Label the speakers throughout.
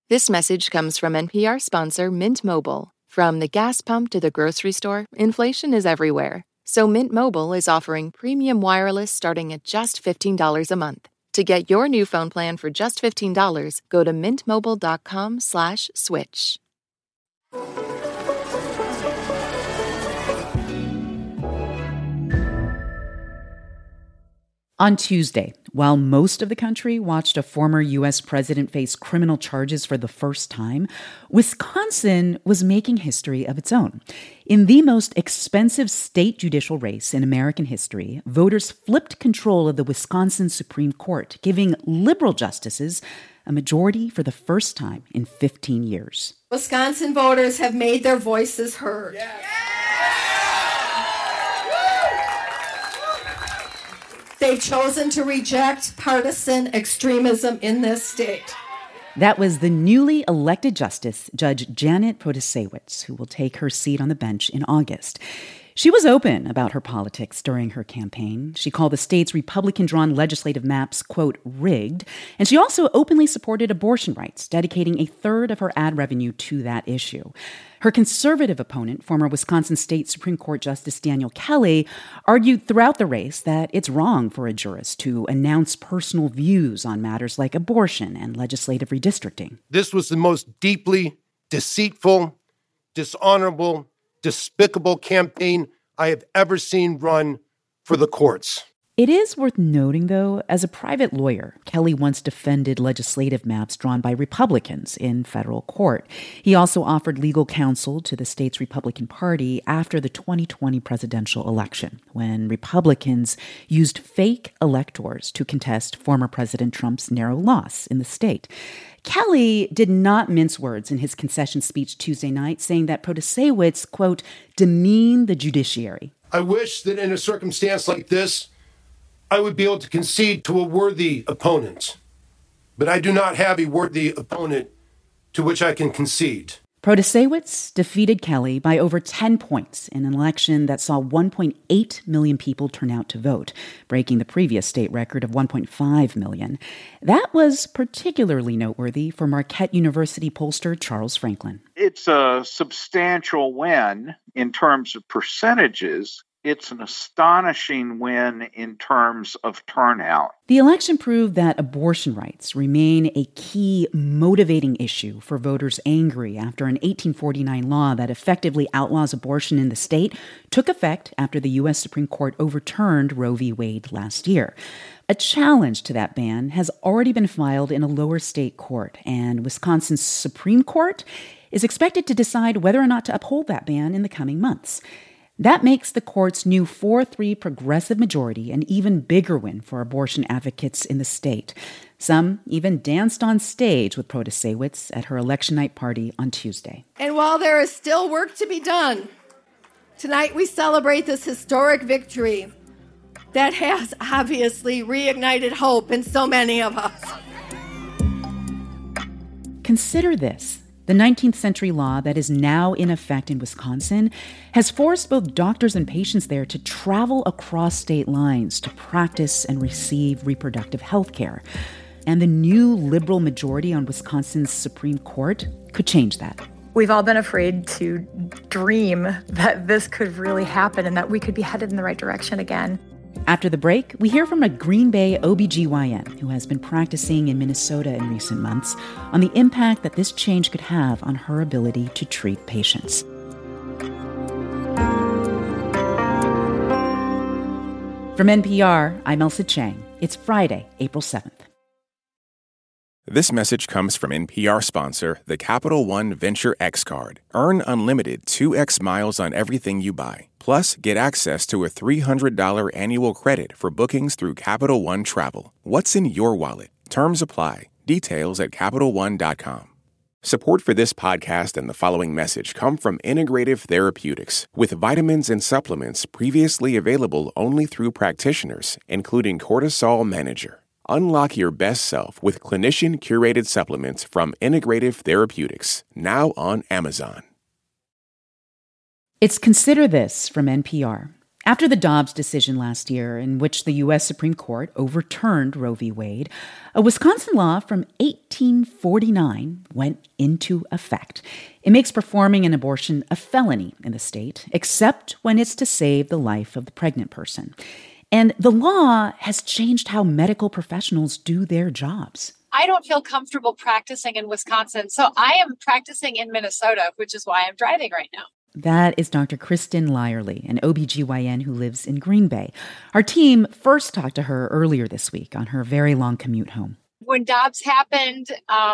Speaker 1: This message comes from NPR sponsor Mint Mobile. From the gas pump to the grocery store, inflation is everywhere. So Mint Mobile is offering premium wireless starting at just $15 a month. To get your new phone plan for just $15, go to mintmobile.com/switch.
Speaker 2: On Tuesday, while most of the country watched a former U.S. president face criminal charges for the first time, Wisconsin was making history of its own. In the most expensive state judicial race in American history, voters flipped control of the Wisconsin Supreme Court, giving liberal justices a majority for the first time in 15 years.
Speaker 3: Wisconsin voters have made their voices heard. Yeah. They've chosen to reject partisan extremism in this state.
Speaker 2: That was the newly elected justice, Judge Janet Protasiewicz, who will take her seat on the bench in August. She was open about her politics during her campaign. She called the state's Republican-drawn legislative maps, quote, rigged. And she also openly supported abortion rights, dedicating a third of her ad revenue to that issue. Her conservative opponent, former Wisconsin State Supreme Court Justice Daniel Kelly, argued throughout the race that it's wrong for a jurist to announce personal views on matters like abortion and legislative redistricting.
Speaker 4: This was the most deeply deceitful, dishonorable, despicable campaign I have ever seen run for the courts.
Speaker 2: It is worth noting, though, as a private lawyer, Kelly once defended legislative maps drawn by Republicans in federal court. He also offered legal counsel to the state's Republican Party after the 2020 presidential election, when Republicans used fake electors to contest former President Trump's narrow loss in the state. Kelly did not mince words in his concession speech Tuesday night, saying that Protasiewicz, quote, demean the judiciary.
Speaker 4: I wish that in a circumstance like this, I would be able to concede to a worthy opponent, but I do not have a worthy opponent to which I can concede.
Speaker 2: Protasiewicz defeated Kelly by over 10 points in an election that saw 1.8 million people turn out to vote, breaking the previous state record of 1.5 million. That was particularly noteworthy for Marquette University pollster Charles Franklin.
Speaker 5: It's a substantial win in terms of percentages. It's an astonishing win in terms of turnout.
Speaker 2: The election proved that abortion rights remain a key motivating issue for voters angry after an 1849 law that effectively outlaws abortion in the state took effect after the U.S. Supreme Court overturned Roe v. Wade last year. A challenge to that ban has already been filed in a lower state court, and Wisconsin's Supreme Court is expected to decide whether or not to uphold that ban in the coming months. That makes the court's new 4-3 progressive majority an even bigger win for abortion advocates in the state. Some even danced on stage with Protasiewicz at her election night party on Tuesday.
Speaker 3: And while there is still work to be done, tonight we celebrate this historic victory that has obviously reignited hope in so many of us.
Speaker 2: Consider this. The 19th century law that is now in effect in Wisconsin has forced both doctors and patients there to travel across state lines to practice and receive reproductive health care. And the new liberal majority on Wisconsin's Supreme Court could change that.
Speaker 6: We've all been afraid to dream that this could really happen and that we could be headed in the right direction again.
Speaker 2: After the break, we hear from a Green Bay OBGYN who has been practicing in Minnesota in recent months on the impact that this change could have on her ability to treat patients. From NPR, I'm Ailsa Chang. It's Friday, April 7th.
Speaker 7: This message comes from NPR sponsor, the Capital One Venture X Card. Earn unlimited 2x miles on everything you buy. Plus, get access to a $300 annual credit for bookings through Capital One Travel. What's in your wallet? Terms apply. Details at CapitalOne.com. Support for this podcast and the following message come from Integrative Therapeutics, with vitamins and supplements previously available only through practitioners, including Cortisol Manager. Unlock your best self with clinician-curated supplements from Integrative Therapeutics, now on Amazon.
Speaker 2: It's Consider This from NPR. After the Dobbs decision last year, in which the U.S. Supreme Court overturned Roe v. Wade, a Wisconsin law from 1849 went into effect. It makes performing an abortion a felony in the state, except when it's to save the life of the pregnant person. And the law has changed how medical professionals do their jobs.
Speaker 8: I don't feel comfortable practicing in Wisconsin, so I am practicing in Minnesota, which is why I'm driving right now.
Speaker 2: That is Dr. Kristen Lyerly, an OBGYN who lives in Green Bay. Our team first talked to her earlier this week on her very long commute home.
Speaker 8: When Dobbs happened,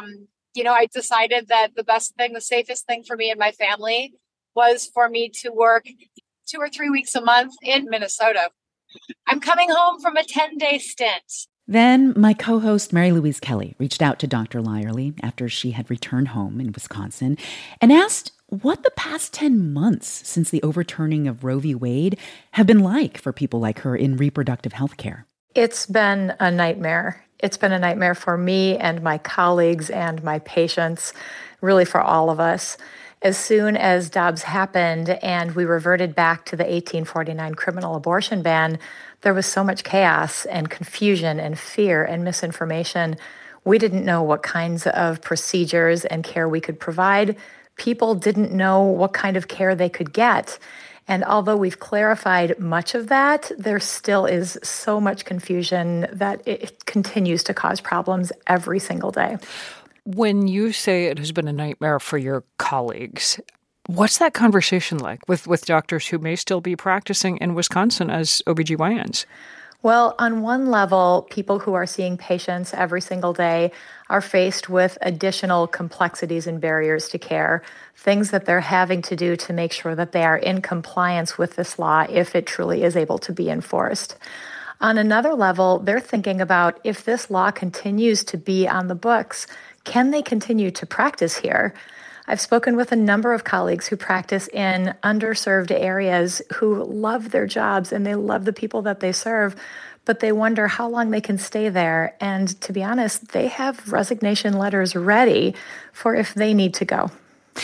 Speaker 8: I decided that the best thing, the safest thing for me and my family was for me to work 2 or 3 weeks a month in Minnesota. I'm coming home from a 10-day stint.
Speaker 2: Then my co-host Mary Louise Kelly reached out to Dr. Lyerly after she had returned home in Wisconsin and asked what the past 10 months since the overturning of Roe v. Wade have been like for people like her in reproductive health care.
Speaker 6: It's been a nightmare. It's been a nightmare for me and my colleagues and my patients, really for all of us. As soon as Dobbs happened and we reverted back to the 1849 criminal abortion ban, there was so much chaos and confusion and fear and misinformation. We didn't know what kinds of procedures and care we could provide. People didn't know what kind of care they could get. And although we've clarified much of that, there still is so much confusion that it continues to cause problems every single day.
Speaker 9: When you say it has been a nightmare for your colleagues, what's that conversation like with doctors who may still be practicing in Wisconsin as OBGYNs?
Speaker 6: Well, on one level, people who are seeing patients every single day are faced with additional complexities and barriers to care, things that they're having to do to make sure that they are in compliance with this law if it truly is able to be enforced. On another level, they're thinking about if this law continues to be on the books, can they continue to practice here? I've spoken with a number of colleagues who practice in underserved areas who love their jobs and they love the people that they serve, but they wonder how long they can stay there. And to be honest, they have resignation letters ready for if they need to go.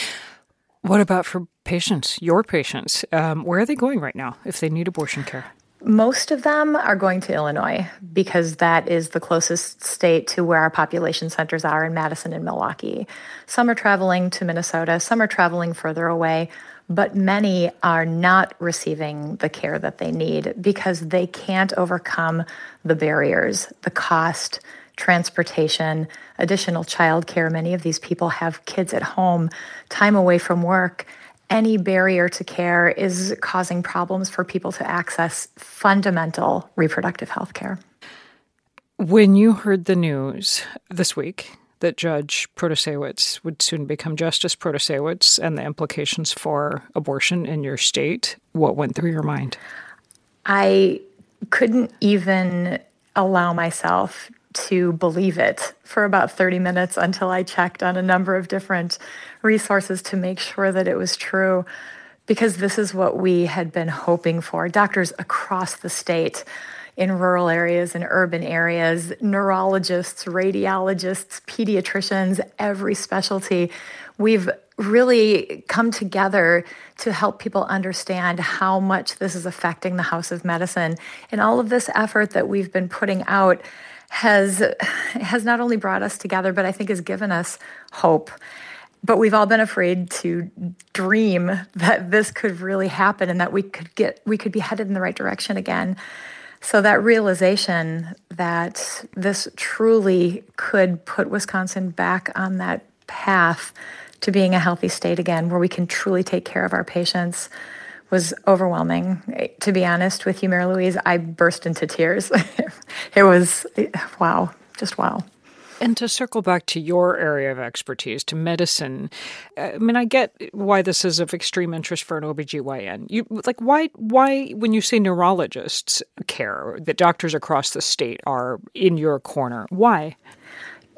Speaker 9: What about for patients, your patients? Where are they going right now if they need abortion care?
Speaker 6: Most of them are going to Illinois because that is the closest state to where our population centers are in Madison and Milwaukee. Some are traveling to Minnesota, some are traveling further away, but many are not receiving the care that they need because they can't overcome the barriers, the cost, transportation, additional childcare. Many of these people have kids at home, time away from work. Any barrier to care is causing problems for people to access fundamental reproductive health care.
Speaker 9: When you heard the news this week that Judge Protasiewicz would soon become Justice Protasiewicz and the implications for abortion in your state, what went through your mind?
Speaker 6: I couldn't even allow myself to believe it for about 30 minutes until I checked on a number of different resources to make sure that it was true, because this is what we had been hoping for. Doctors across the state, in rural areas and urban areas, neurologists, radiologists, pediatricians, every specialty, we've really come together to help people understand how much this is affecting the House of Medicine. And all of this effort that we've been putting out has not only brought us together, but I think has given us hope. But we've all been afraid to dream that this could really happen and that we could be headed in the right direction again. So that realization that this truly could put Wisconsin back on that path to being a healthy state again, where we can truly take care of our patients, was overwhelming. To be honest with you, Mary Louise, I burst into tears. It was, wow, just wow.
Speaker 9: And to circle back to your area of expertise, to medicine, I mean, I get why this is of extreme interest for an OBGYN. Why, when you say neurologists care, that doctors across the state are in your corner, why?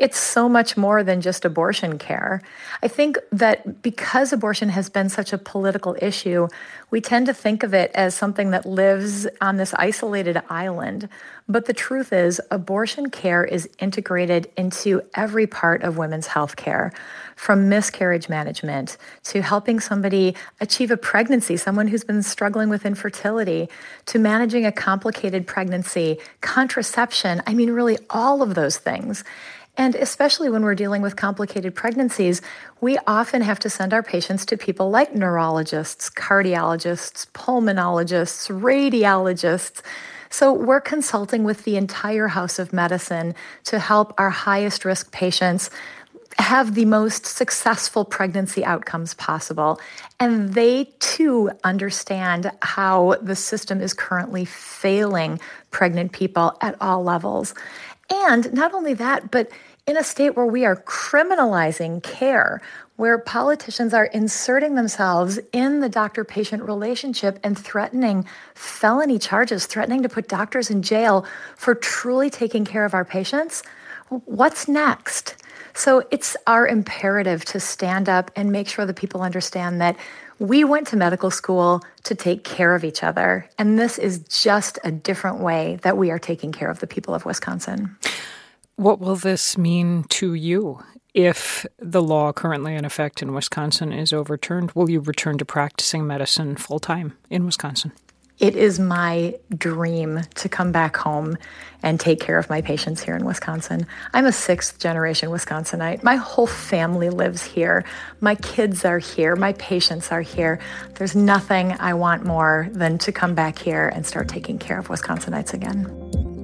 Speaker 6: It's so much more than just abortion care. I think that because abortion has been such a political issue, we tend to think of it as something that lives on this isolated island. But the truth is, abortion care is integrated into every part of women's health care, from miscarriage management to helping somebody achieve a pregnancy, someone who's been struggling with infertility, to managing a complicated pregnancy, contraception. I mean, really all of those things. And especially when we're dealing with complicated pregnancies, we often have to send our patients to people like neurologists, cardiologists, pulmonologists, radiologists. So we're consulting with the entire house of medicine to help our highest risk patients have the most successful pregnancy outcomes possible. And they too understand how the system is currently failing pregnant people at all levels. And not only that, but in a state where we are criminalizing care, where politicians are inserting themselves in the doctor-patient relationship and threatening felony charges, threatening to put doctors in jail for truly taking care of our patients, what's next? So it's our imperative to stand up and make sure that people understand that we went to medical school to take care of each other. And this is just a different way that we are taking care of the people of Wisconsin.
Speaker 9: What will this mean to you? If the law currently in effect in Wisconsin is overturned, will you return to practicing medicine full-time in Wisconsin?
Speaker 6: It is my dream to come back home and take care of my patients here in Wisconsin. I'm a sixth-generation Wisconsinite. My whole family lives here. My kids are here. My patients are here. There's nothing I want more than to come back here and start taking care of Wisconsinites again.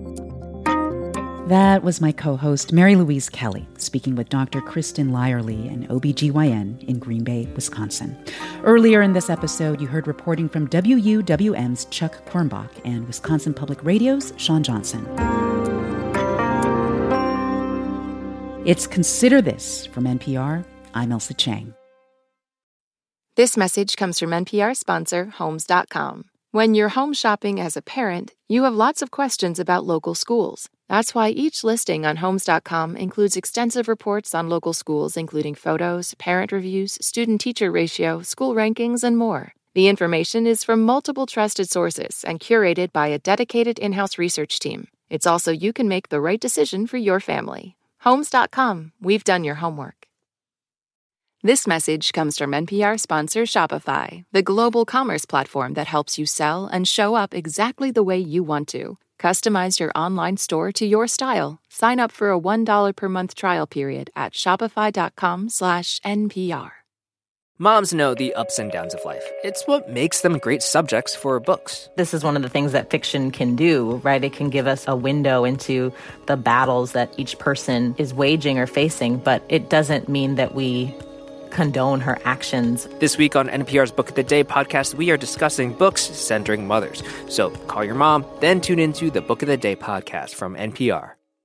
Speaker 2: That was my co-host, Mary Louise Kelly, speaking with Dr. Kristen Lyerly, an OBGYN in Green Bay, Wisconsin. Earlier in this episode, you heard reporting from WUWM's Chuck Kornbach and Wisconsin Public Radio's Sean Johnson. It's Consider This from NPR. I'm Elsa Chang.
Speaker 1: This message comes from NPR sponsor, Homes.com. When you're home shopping as a parent, you have lots of questions about local schools. That's why each listing on Homes.com includes extensive reports on local schools, including photos, parent reviews, student-teacher ratio, school rankings, and more. The information is from multiple trusted sources and curated by a dedicated in-house research team. It's also you can make the right decision for your family. Homes.com. We've done your homework. This message comes from NPR sponsor Shopify, the global commerce platform that helps you sell and show up exactly the way you want to. Customize your online store to your style. Sign up for a $1 per month trial period at shopify.com/NPR.
Speaker 10: Moms know the ups and downs of life. It's what makes them great subjects for books.
Speaker 11: This is one of the things that fiction can do, right? It can give us a window into the battles that each person is waging or facing, but it doesn't mean that we condone her actions.
Speaker 10: This week on NPR's Book of the Day podcast, we are discussing books centering mothers. So call your mom, then tune into the Book of the Day podcast from NPR.